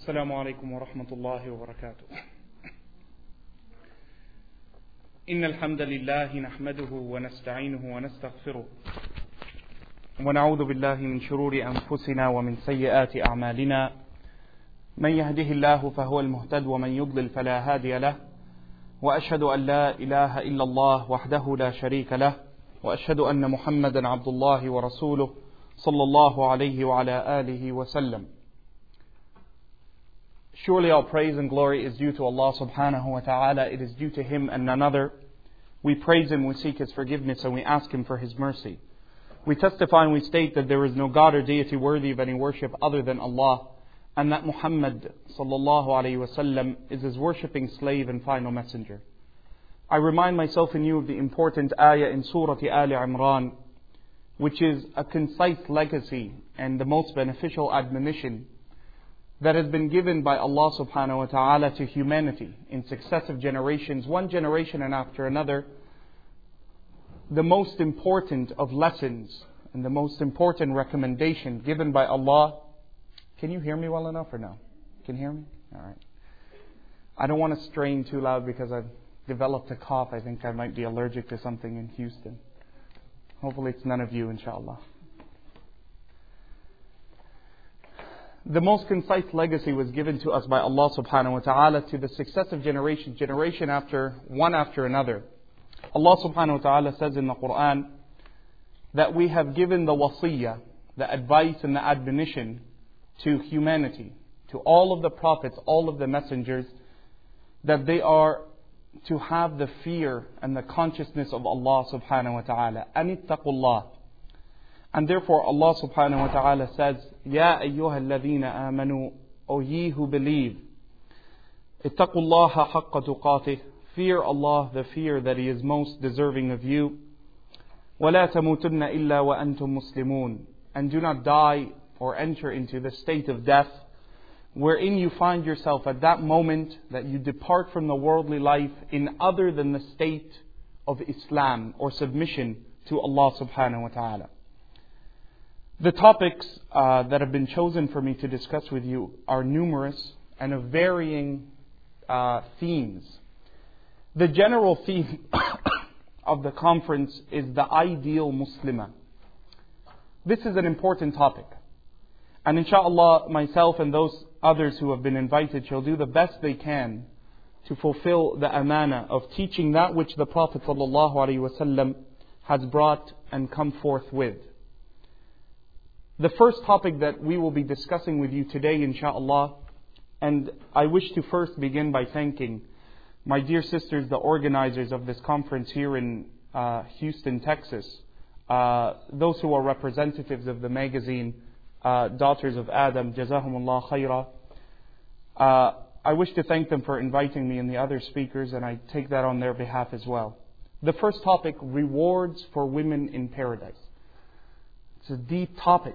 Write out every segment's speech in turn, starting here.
السلام عليكم ورحمة الله وبركاته. إن الحمد لله نحمده ونستعينه ونستغفره ونعوذ بالله من شرور أنفسنا ومن سيئات أعمالنا. من يهده الله فهو المهتد ومن يضلل فلا هادي له، وأشهد أن لا إله إلا الله وحده لا شريك له، وأشهد أن محمدا عبد الله ورسوله صلى الله عليه وعلى آله وسلم. Surely all praise and glory is due to Allah subhanahu wa ta'ala. It is due to Him and none other. We praise Him, we seek His forgiveness, and we ask Him for His mercy. We testify and we state that there is no God or deity worthy of any worship other than Allah, and that Muhammad sallallahu alayhi wa sallam is His worshipping slave and final messenger. I remind myself and you of the important ayah in Surah Al Imran, which is a concise legacy and the most beneficial admonition that has been given by Allah subhanahu wa ta'ala to humanity in successive generations, one generation and after another. The most important of lessons and the most important recommendation given by Allah. Can you hear me well enough or no? Can you hear me? Alright. I don't want to strain too loud because I've developed a cough. I think I might be allergic to something in Houston. Hopefully it's none of you, inshallah. The most concise legacy was given to us by Allah subhanahu wa ta'ala to the successive generations, generation after one after another. Allah subhanahu wa ta'ala says in the Quran that we have given the wasiyah, the advice and the admonition to humanity, to all of the prophets, all of the messengers, that they are to have the fear and the consciousness of Allah subhanahu wa ta'ala. Anittaqullah. And therefore Allah subhanahu wa ta'ala says, Ya ayyuha alladhina amanu, O ye who believe, ittaqullaha haqqa tuqatih, fear Allah, the fear that He is most deserving of you. وَلَا تَمُوتُنَّ إِلَّا وَأَنْتُمْ مُسْلِمُونَ, and do not die or enter into the state of death, wherein you find yourself at that moment that you depart from the worldly life in other than the state of Islam or submission to Allah subhanahu wa ta'ala. The topics that have been chosen for me to discuss with you are numerous and of varying themes. The general theme of the conference is the ideal Muslimah. This is an important topic. And inshallah, myself and those others who have been invited shall do the best they can to fulfill the amana of teaching that which the Prophet ﷺ has brought and come forth with. The first topic that we will be discussing with you today, inshallah, and I wish to first begin by thanking my dear sisters, the organizers of this conference here in Houston, Texas, those who are representatives of the magazine, Daughters of Adam, Jazahumullah khaira. I wish to thank them for inviting me and the other speakers, and I take that on their behalf as well. The first topic, rewards for women in paradise. It's a deep topic.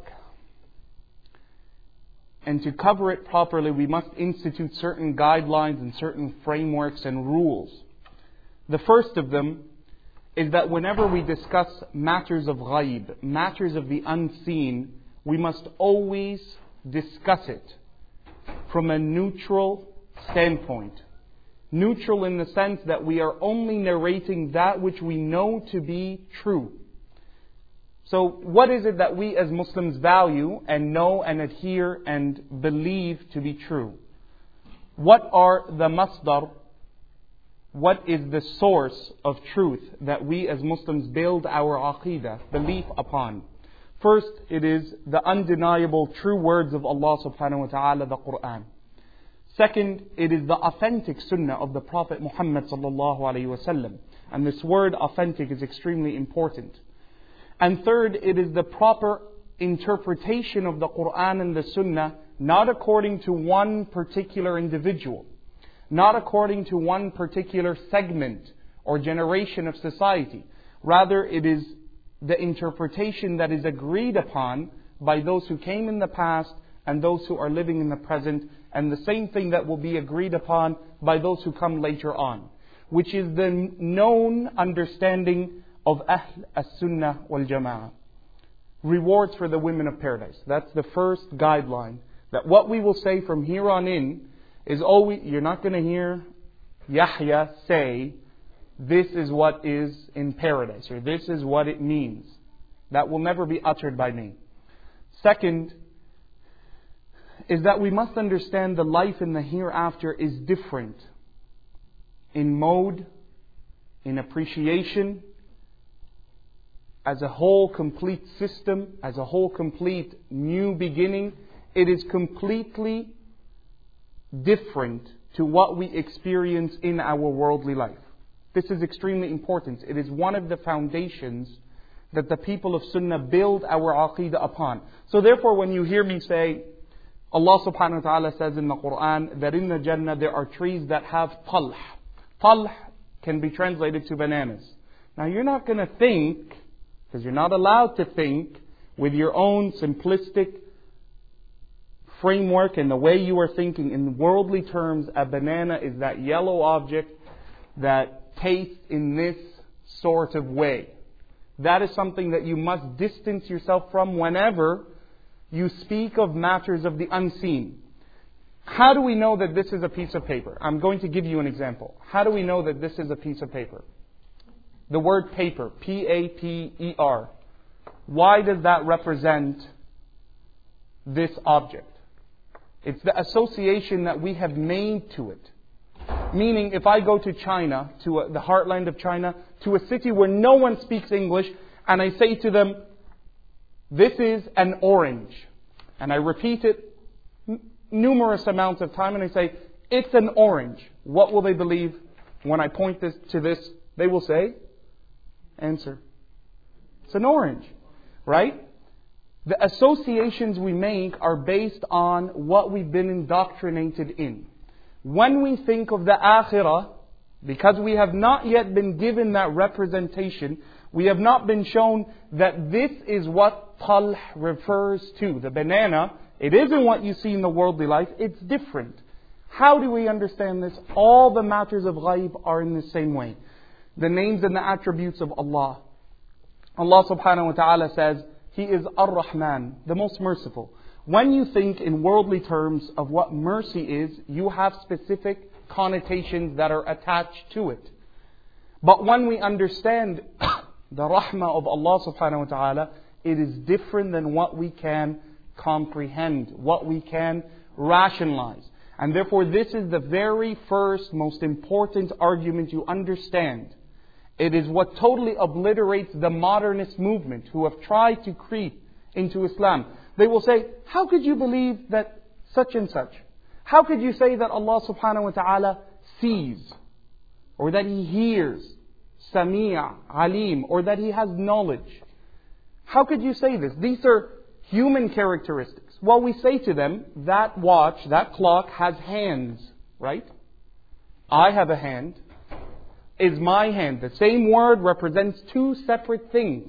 And to cover it properly, we must institute certain guidelines and certain frameworks and rules. The first of them is that whenever we discuss matters of ghaib, matters of the unseen, we must always discuss it from a neutral standpoint. Neutral in the sense that we are only narrating that which we know to be true. So what is it that we as Muslims value and know and adhere and believe to be true? What are the masdar? What is the source of truth that we as Muslims build our aqeedah, belief upon? First, it is the undeniable true words of Allah subhanahu wa ta'ala, the Quran. Second, it is the authentic sunnah of the Prophet Muhammad sallallahu alayhi wa sallam. And this word authentic is extremely important. And third, it is the proper interpretation of the Quran and the Sunnah, not according to one particular individual, not according to one particular segment or generation of society. Rather, it is the interpretation that is agreed upon by those who came in the past and those who are living in the present, and the same thing that will be agreed upon by those who come later on, which is the known understanding of Ahl as-Sunnah wal Jama'ah. Rewards for the women of paradise. That's the first guideline. That what we will say from here on in is always, you're not going to hear Yahya say, this is what is in paradise, or this is what it means. That will never be uttered by me. Second, is that we must understand the life in the hereafter is different in mode, in appreciation, as a whole complete system, as a whole complete new beginning. It is completely different to what we experience in our worldly life. This is extremely important. It is one of the foundations that the people of Sunnah build our aqeedah upon. So therefore, when you hear me say, Allah subhanahu wa ta'ala says in the Quran that in the Jannah there are trees that have talh. Talh can be translated to bananas. Now you're not going to think, because you're not allowed to think with your own simplistic framework and the way you are thinking in worldly terms, a banana is that yellow object that tastes in this sort of way. That is something that you must distance yourself from whenever you speak of matters of the unseen. How do we know that this is a piece of paper? I'm going to give you an example. How do we know that this is a piece of paper? The word paper, P-A-P-E-R. Why does that represent this object? It's the association that we have made to it. Meaning, if I go to China, to the heartland of China, to a city where no one speaks English, and I say to them, this is an orange. And I repeat it numerous amounts of time, and I say, it's an orange. What will they believe when I point to this? They will say, answer. It's an orange. Right? The associations we make are based on what we've been indoctrinated in. When we think of the akhirah, because we have not yet been given that representation, we have not been shown that this is what talh refers to. The banana, it isn't what you see in the worldly life, it's different. How do we understand this? All the matters of ghaib are in the same way. The names and the attributes of Allah. Allah subhanahu wa ta'ala says, He is Ar-Rahman, the most merciful. When you think in worldly terms of what mercy is, you have specific connotations that are attached to it. But when we understand the rahmah of Allah subhanahu wa ta'ala, it is different than what we can comprehend, what we can rationalize. And therefore this is the very first most important argument you understand. It is what totally obliterates the modernist movement who have tried to creep into Islam. They will say, how could you believe that such and such? How could you say that Allah subhanahu wa ta'ala sees? Or that He hears? Sami', Alim. Or that He has knowledge? How could you say this? These are human characteristics. Well, we say to them, that watch, that clock has hands. Right? I have a hand. Is my hand. The same word represents two separate things.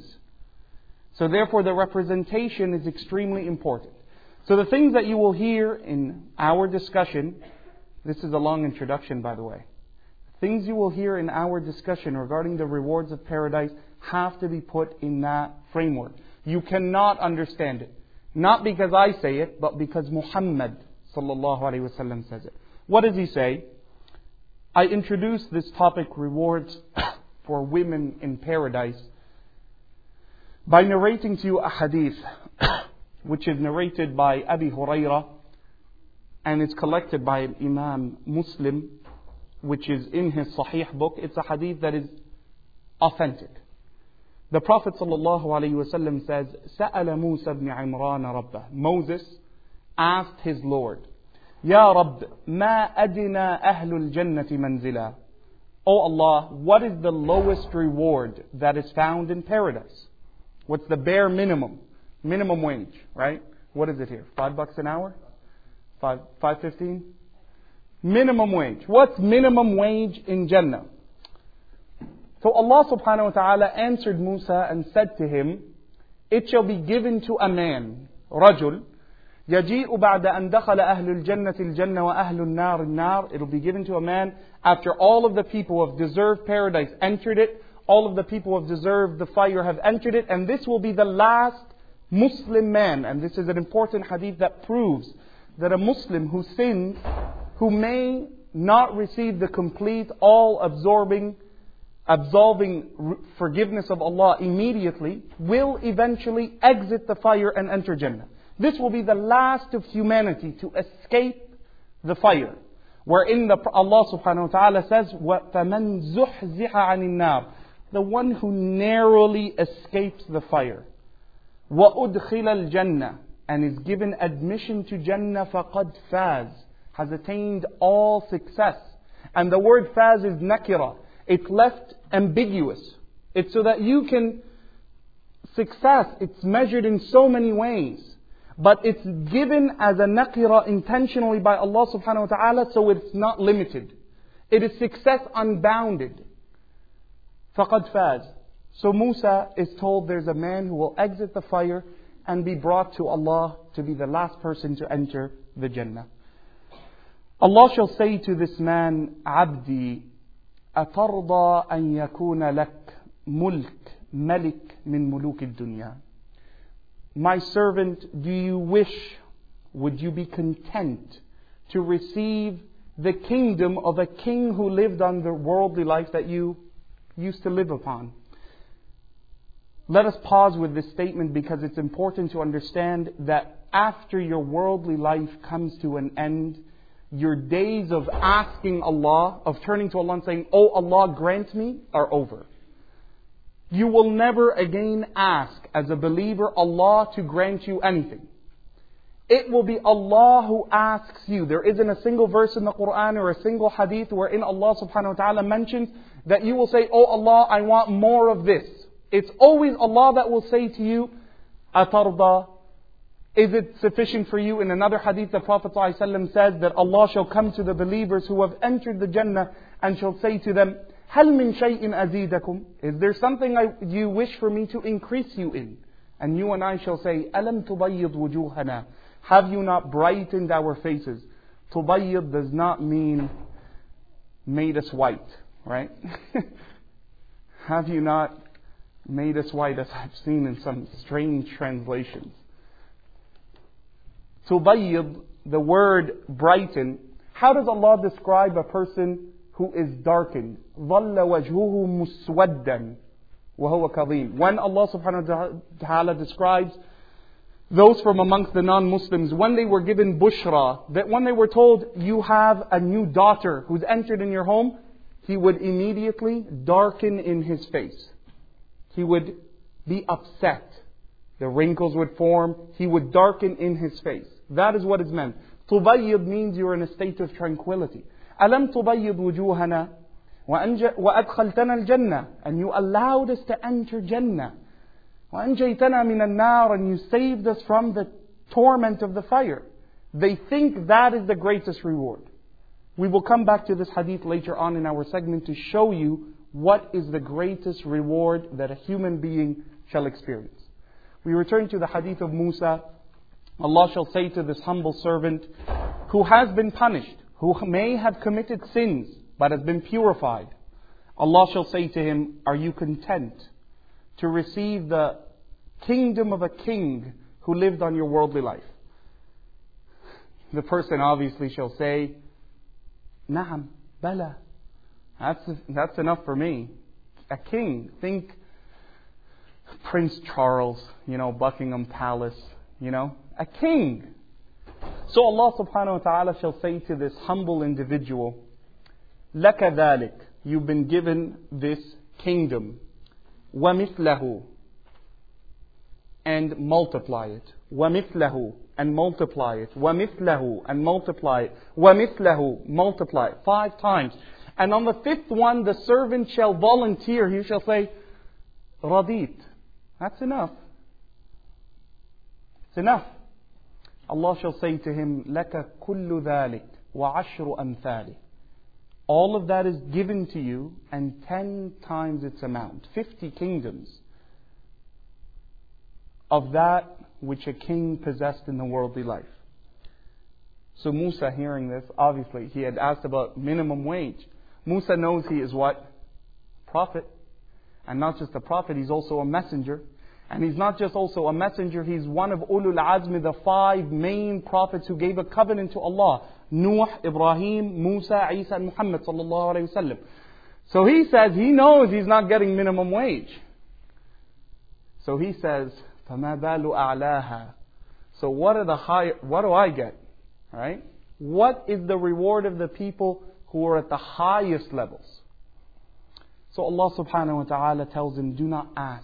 So therefore the representation is extremely important. So the things that you will hear in our discussion, this is a long introduction by the way. Things you will hear in our discussion regarding the rewards of paradise have to be put in that framework. You cannot understand it. Not because I say it, but because Muhammad sallallahu alaihi wasallam says it. What does he say? I introduced this topic, rewards for women in paradise, by narrating to you a hadith, which is narrated by Abi Hurairah, and it's collected by Imam Muslim, which is in his Sahih book. It's a hadith that is authentic. The Prophet ﷺ says, سأل موسى بن عمران ربه. Moses asked his Lord, Ya Rabb, ma adina ahlul jannati manzila. O Allah, what is the lowest reward that is found in paradise? What's the bare minimum? Minimum wage, right? What is it here? $5 an hour? $5.15? Minimum wage. What's minimum wage in Jannah? So Allah subhanahu wa ta'ala answered Musa and said to him, it shall be given to a man, رجل, يجيء بعد أن دخل أهل الجنة الجنة وأهل النار النار. It will be given to a man after all of the people of deserved paradise entered it, all of the people who have deserved the fire have entered it, and this will be the last Muslim man. And this is an important hadith that proves that a Muslim who sins, who may not receive the complete, all-absorbing, absolving forgiveness of Allah immediately, will eventually exit the fire and enter Jannah. This will be the last of humanity to escape the fire. Wherein Allah subhanahu wa ta'ala says, وَفَمَنْ زُحْزِحَ عَنِ النَّارِ, the one who narrowly escapes the fire. وَأُدْخِلَ الْجَنَّةِ, and is given admission to Jannah, فَقَدْ فَازَ, has attained all success. And the word faz is nakira. It's left ambiguous. It's so that you can, success, it's measured in so many ways. But it's given as a nakira intentionally by Allah subhanahu wa ta'ala, so it's not limited. It is success unbounded. فَقَدْ فَازَ. So Musa is told there's a man who will exit the fire and be brought to Allah to be the last person to enter the Jannah. Allah shall say to this man, عَبْدِي أَتَرْضَى أَن يَكُونَ لَكْ مُلْكٌ مَلِكٌ مِنْ مُلُوكِ الدُّنْيَا. My servant, do you wish, would you be content to receive the kingdom of a king who lived on the worldly life that you used to live upon? Let us pause with this statement because it's important to understand that after your worldly life comes to an end, your days of asking Allah, of turning to Allah and saying, "Oh Allah, grant me," are over. You will never again ask as a believer Allah to grant you anything. It will be Allah who asks you. There isn't a single verse in the Quran or a single hadith wherein Allah subhanahu wa ta'ala mentions that you will say, "Oh Allah, I want more of this." It's always Allah that will say to you, "Atarda." Is it sufficient for you? In another hadith, the Prophet ﷺ says that Allah shall come to the believers who have entered the Jannah and shall say to them, هَلْ مِنْ شَيْءٍ أَزِيدَكُمْ? Is there something you wish for me to increase you in? And you and I shall say, أَلَمْ تُبَيِّضْ وُجُوهَنَا? Have you not brightened our faces? Tubayyid does not mean made us white, right? Have you not made us white, as I've seen in some strange translations? Tubayyid, the word brighten, how does Allah describe a person who is darkened? ظَلَّ وَجْهُهُ مُسْوَدًّا وَهُوَ كَظِيمٌ. When Allah subhanahu wa ta'ala describes those from amongst the non-Muslims, when they were given bushra, that when they were told, "You have a new daughter who's entered in your home," he would immediately darken in his face. He would be upset. The wrinkles would form. He would darken in his face. That is what is meant. Tubayyid means you're in a state of tranquility. أَلَمْ تُبَيِّضْ وُجُوهَنَا وَأَدْخَلْتَنَا الْجَنَّةِ, and you allowed us to enter Jannah. وَأَنْجَيْتَنَا مِنَ النَّارِ, and you saved us from the torment of the fire. They think that is the greatest reward. We will come back to this hadith later on in our segment to show you what is the greatest reward that a human being shall experience. We return to the hadith of Musa. Allah shall say to this humble servant who has been punished, who may have committed sins but has been purified. Allah shall say to him, "Are you content to receive the kingdom of a king who lived on your worldly life?" The person obviously shall say, "Na'am, bala. That's enough for me. A king, think Prince Charles, Buckingham Palace, a king." So Allah subhanahu wa ta'ala shall say to this humble individual, لَكَ ذَلِكَ, you've been given this kingdom, وَمِثْلَهُ, and multiply it, وَمِثْلَهُ, and multiply it, وَمِثْلَهُ, and multiply it, وَمِثْلَهُ, multiply it, 5 times. And on the 5th one, the servant shall volunteer. He shall say, "Radit." That's enough. It's enough. Allah shall say to him, لَكَ كُلُّ ذَلِكَ وَعَشْرُ أَمْثَالِهِ. All of that is given to you and 10 times its amount. 50 kingdoms of that which a king possessed in the worldly life. So Musa, hearing this, obviously he had asked about minimum wage. Musa knows he is what? Prophet. And not just a prophet, he's also a messenger. And he's not just also a messenger, he's one of Ulul Azmi, the 5 main prophets who gave a covenant to Allah. Nuh, Ibrahim, Musa, Isa and Muhammad sallallahu alayhi wasallam. So he says he knows he's not getting minimum wage. So he says, فَمَا بَالُ أَعْلَاهَا. So what do I get? Right? What is the reward of the people who are at the highest levels? So Allah subhanahu wa ta'ala tells him, do not ask.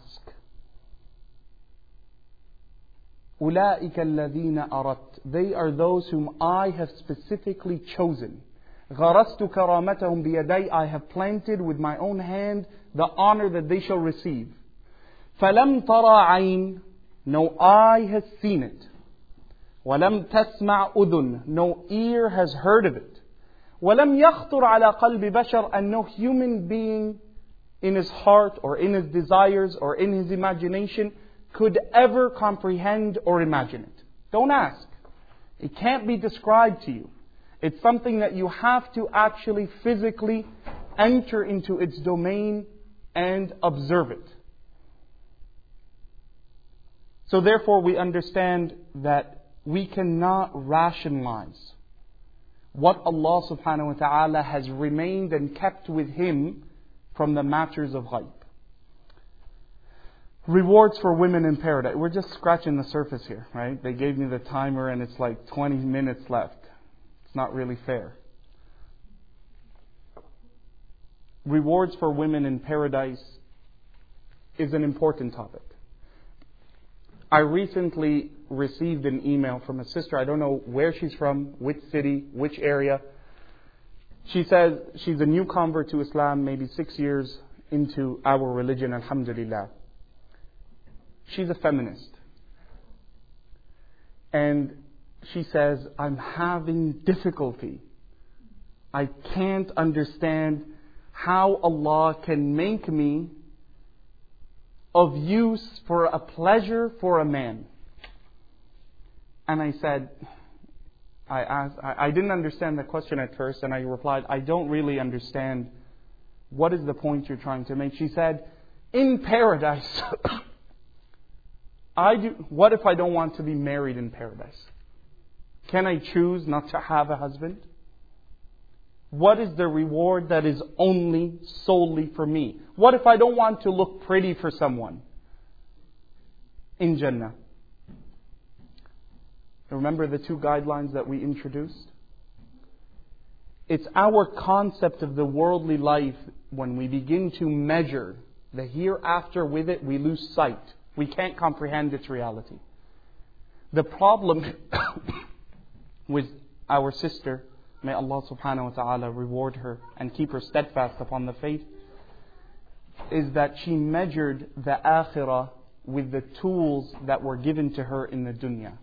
أُولَٰئِكَ الَّذِينَ أَرَدْتَ. They are those whom I have specifically chosen. غَرَسْتُ كَرَامَتَهُمْ بِيَدَيْ. I have planted with my own hand the honor that they shall receive. فَلَمْ تَرَى عَيْنٍ. No eye has seen it. وَلَمْ تَسْمَعْ أُذُنٍ. No ear has heard of it. وَلَمْ يَخْطُرْ عَلَى قَلْبِ بَشَرٍ. And no human being in his heart or in his desires or in his imagination could ever comprehend or imagine it. Don't ask. It can't be described to you. It's something that you have to actually physically enter into its domain and observe it. So therefore we understand that we cannot rationalize what Allah subhanahu wa ta'ala has remained and kept with Him from the matters of ghaib. Rewards for women in paradise. We're just scratching the surface here, right? They gave me the timer and it's like 20 minutes left. It's not really fair. Rewards for women in paradise is an important topic. I recently received an email from a sister. I don't know where she's from, which city, which area. She says she's a new convert to Islam, maybe 6 years into our religion, alhamdulillah. She's a feminist. And she says, I'm having difficulty. I can't understand how Allah can make me of use for a pleasure for a man. And I said, I didn't understand the question at first, and I replied, I don't really understand what is the point you're trying to make. She said, in paradise, what if I don't want to be married in paradise? Can I choose not to have a husband? What is the reward that is only solely for me? What if I don't want to look pretty for someone in Jannah? Remember the 2 guidelines that we introduced? It's our concept of the worldly life. When we begin to measure the hereafter with it, we lose sight. We can't comprehend its reality. The problem with our sister, may Allah subhanahu wa ta'ala reward her and keep her steadfast upon the faith, is that she measured the akhirah with the tools that were given to her in the dunya.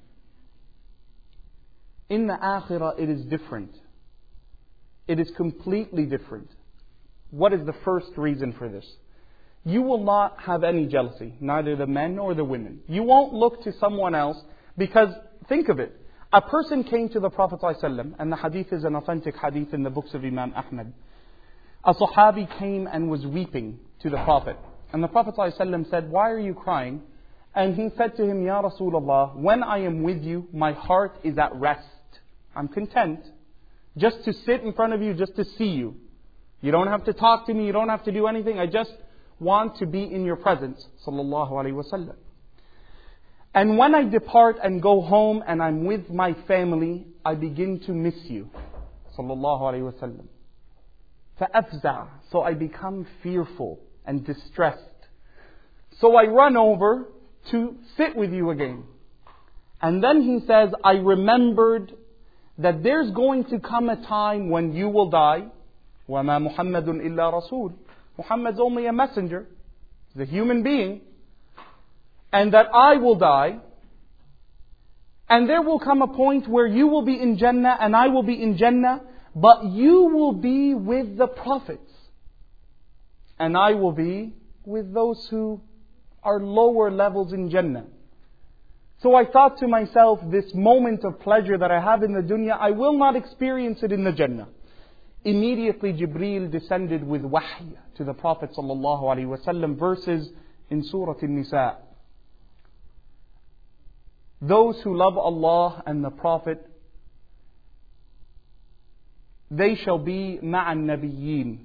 In the akhirah it is different. It is completely different. What is the first reason for this? You will not have any jealousy, neither the men nor the women. You won't look to someone else because, think of it, a person came to the Prophet ﷺ, and the hadith is an authentic hadith in the books of Imam Ahmad. A Sahabi came and was weeping to the Prophet. And the Prophet ﷺ said, why are you crying? And he said to him, Ya Rasulullah, when I am with you, my heart is at rest. I'm content just to sit in front of you, just to see you. You don't have to talk to me, you don't have to do anything. I just want to be in your presence. Sallallahu Alaihi Wasallam. And when I depart and go home and I'm with my family, I begin to miss you. Sallallahu Alaihi Wasallam. فَأَفْزَعَ. So I become fearful and distressed. So I run over to sit with you again. And then he says, I remembered that there's going to come a time when you will die. وَمَا مُحَمَّدٌ إِلَّا رَسُولٌ. Muhammad's only a messenger. He's a human being. And that I will die. And there will come a point where you will be in Jannah and I will be in Jannah. But you will be with the prophets. And I will be with those who are lower levels in Jannah. So I thought to myself, this moment of pleasure that I have in the dunya, I will not experience it in the Jannah. Immediately Jibreel descended with wahy to the Prophet ﷺ, verses in Surah An-Nisa. those who love Allah and the Prophet, they shall be مع النبيين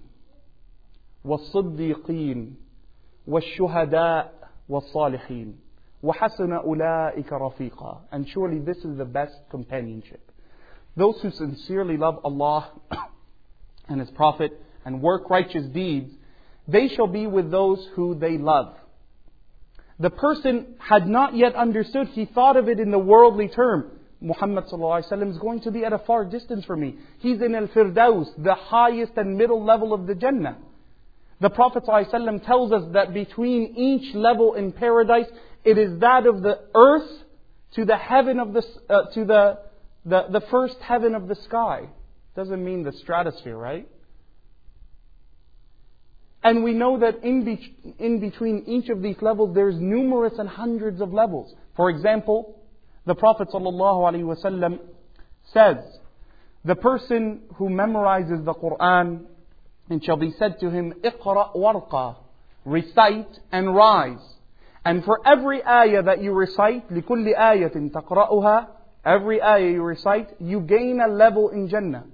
والصديقين والشهداء والصالحين وحسن أولئك رفيقا. And surely this is the best companionship. Those who sincerely love Allah and His Prophet and work righteous deeds, they shall be with those who they love. The person had not yet understood. He thought of it in the worldly term. Muhammad ﷺ is going to be at a far distance from me. He's in Al-Firdaus, the highest and middle level of the Jannah. The Prophet ﷺ tells us that between each level in paradise, it is that of the earth to the heaven of the first heaven of the sky. Doesn't mean the stratosphere, right? And we know that in between each of these levels, there's numerous and hundreds of levels. For example, the Prophet ﷺ says, the person who memorizes the Quran, it shall be said to him, اقرأ وارقى, recite and rise. And for every ayah that you recite, لكل آية تقرأها, every ayah you recite, you gain a level in Jannah.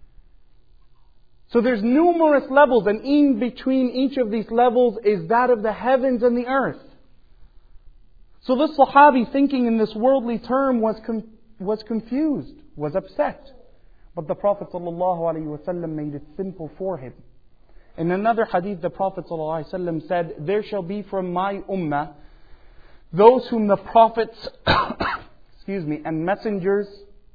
So there's numerous levels, and in between each of these levels is that of the heavens and the earth. So this Sahabi, thinking in this worldly term, was confused, was upset. But the Prophet ﷺ made it simple for him. In another hadith, the Prophet ﷺ said, there shall be from my ummah those whom the prophets and messengers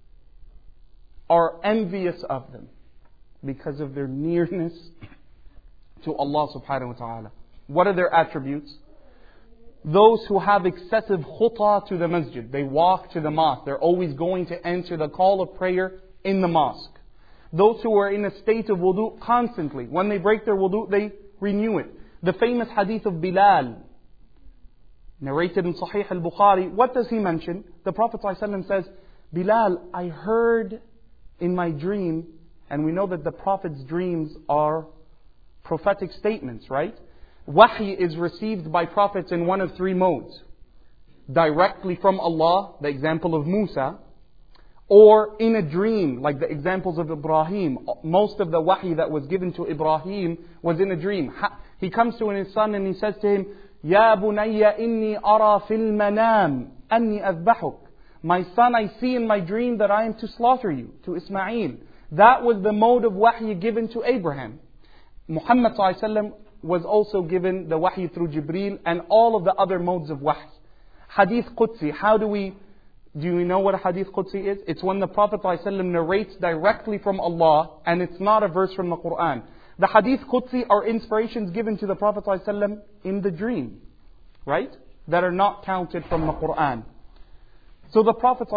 are envious of them because of their nearness to Allah subhanahu wa ta'ala. What are their attributes? Those who have excessive khuta to the masjid. They walk to the mosque. They're always going to answer the call of prayer in the mosque. Those who are in a state of wudu constantly. When they break their wudu, they renew it. The famous hadith of Bilal, narrated in Sahih al-Bukhari, what does he mention? The Prophet ﷺ says, Bilal, I heard in my dream, and we know that the Prophet's dreams are prophetic statements, right? Wahy is received by prophets in one of three modes. Directly from Allah, the example of Musa, or in a dream, like the examples of Ibrahim. Most of the wahy that was given to Ibrahim was in a dream. He comes to his son and he says to him, Ya bunayya inni ara fil manam anni azbahuk. My son, I see in my dream that I am to slaughter you, to Ismail. That was the mode of wahy given to Abraham. Muhammad ﷺ was also given the wahy through Jibreel and all of the other modes of wahy. Hadith Qudsi, do you know what a Hadith Qudsi is? It's when the Prophet ﷺ narrates directly from Allah and it's not a verse from the Quran. The Hadith Qudsi are inspirations given to the Prophet ﷺ in the dream, right? That are not counted from the Quran. So the Prophet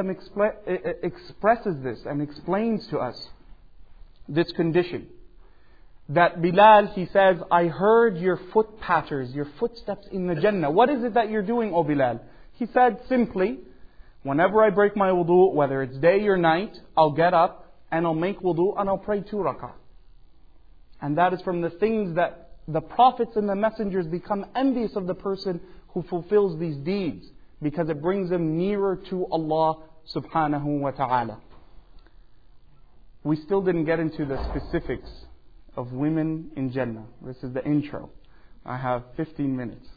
ﷺ expresses this and explains to us this condition. That Bilal, he says, I heard your foot patters, your footsteps in the Jannah. What is it that you're doing, O Bilal? He said simply, whenever I break my wudu, whether it's day or night, I'll get up and I'll make wudu and I'll pray 2 rak'ah. And that is from the things that the prophets and the messengers become envious of the person who fulfills these deeds, because it brings them nearer to Allah subhanahu wa ta'ala. We still didn't get into the specifics of women in Jannah. This is the intro. I have 15 minutes.